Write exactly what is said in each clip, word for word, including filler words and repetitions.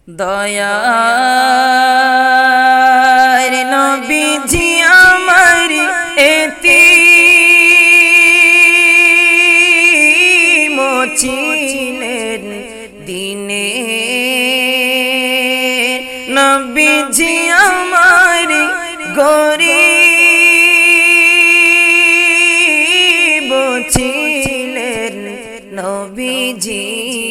দয়ার নবীজি আমার এতিম ছিলেন দিনে নবীজি আমার গরিব ছিলেন নবীজি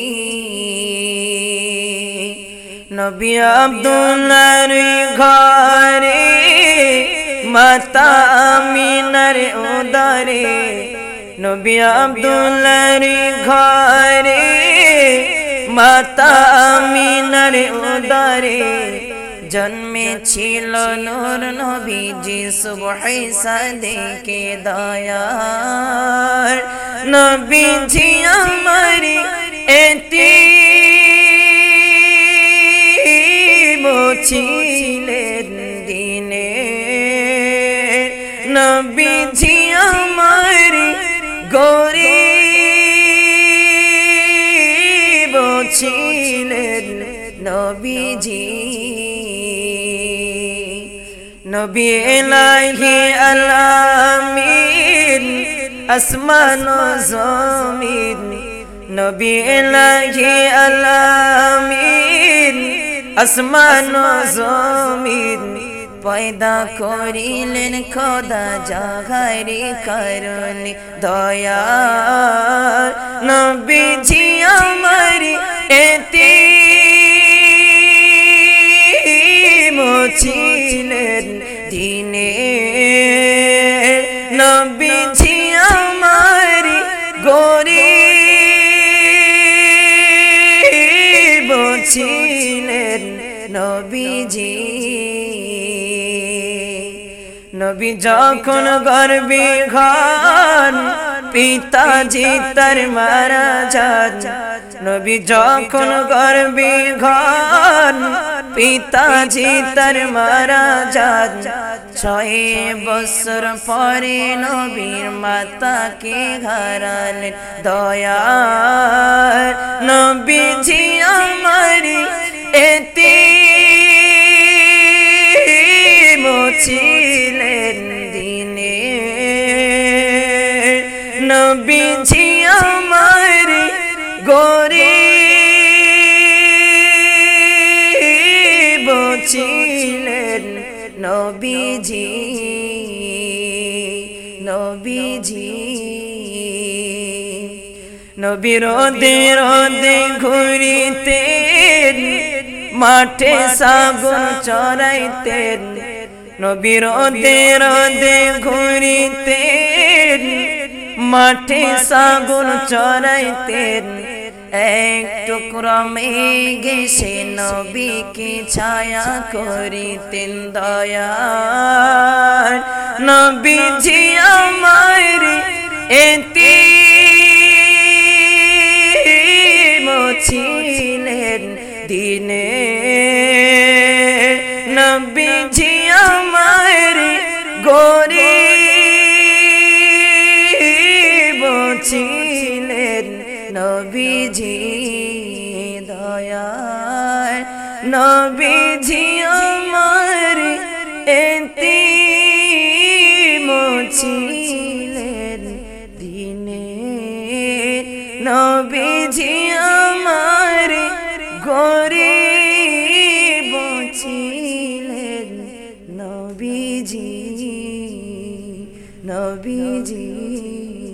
নবী আব্দুল্লাহর ঘরে মাতা আমিনার উদরে নবী আব্দুল্লাহর ঘরে মাতা আমিনার উদরে জন্মেছিল নূর নবীজি সুবহে সাদেকে দয়ার নবীজি আমার এতিম ছিলেন দিনে নবীজি আমার গরিব ছিলেন নবীজি নবী ইলাহি আলামিন আসমান ও জমিন নবী ইলাহি আলামিন আসমান ও জমিন পয়দা করিলেন খোদা জাগারি করুনি দয়ার নবীজি আমার এতিম ছিলেন দিনে নবীজি আমার গরিব ছিলেন নবীজি নবী যখন গর্বে ঘর পিতাজি তার মারা যান নবী যখন গর্বে ঘর পিতাজি তার মারা যান ছয় বছর পরে নবীর মাতাকে হারালেন দয়ার নবীজি আমার এতিম ছিলেন দিনে নবীজি আমার গরিব ছিলেন নবীজি নবীজি নবী রোদে রোদে ঘুরিতেন মাঠে ছাগল চরাইতেন নবী রোদে রোদে ঘুরিতেন মাঠে ছাগল চরাইতেন এক টুকরা মেঘে সে নবীকে ছায়া করিতেন দয়ার নবীজি আমার এতিম ছিলেন দিনে নবীজি আমার গরিব ছিলেন নবীজি দয়ার নবীজি আমার এতিম ছিলেন দিনে নবীজি আমার গরিব ছিলেন নবীজি নবীজি।